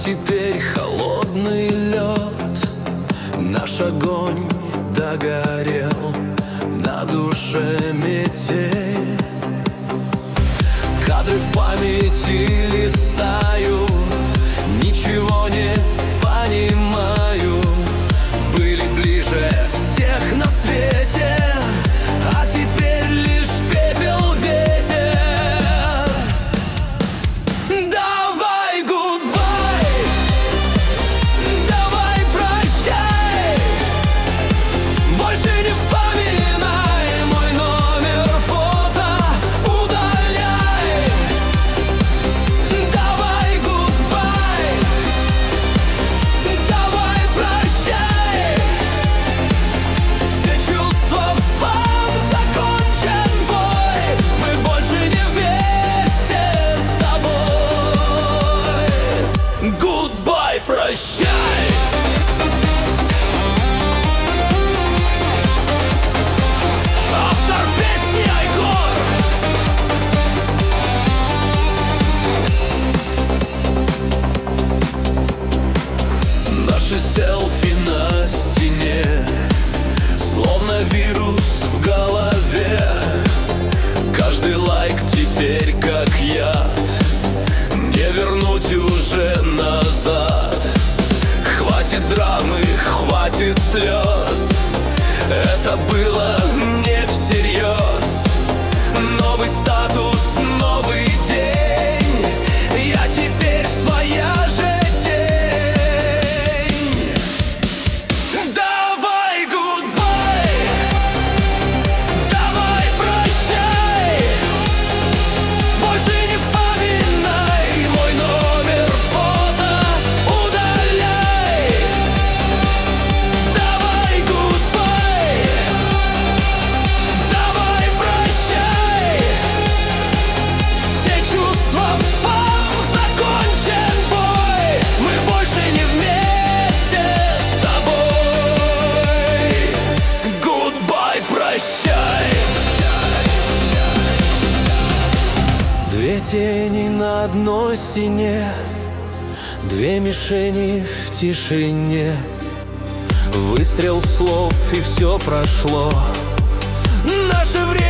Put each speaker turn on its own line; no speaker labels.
теперь холодный лед. Наш огонь догорел, на душе метель. Кадры в памяти листаю, ничего не понимаю. Были ближе всех на свете, а теперь лишь пепел, ветер. Давай гудбай, давай прощай, больше не вспоминай мой номер, фото удаляй. Давай гудбай, давай прощай, все чувства в спам, закончен бой, мы больше не вместе с тобой. Гудбай, прощай. Автор песни Айгор. Наши селфи на стене, словно вирус в голове. Каждый лайк теперь как яд, не вернуть уже назад. Хватит драмы, хватит слез, это было не всерьез. Новый статус, новый день, я теперь своя же тень. Давай гудбай, давай прощай, больше не вспоминай мой номер, фото удаляй. Давай гудбай, давай прощай, все чувства в спам, закончен бой, мы больше не вместе с тобой. Гудбай, прощай. Две тени на одной стене, две мишени в тишине. Выстрел слов, и все прошло. Наше время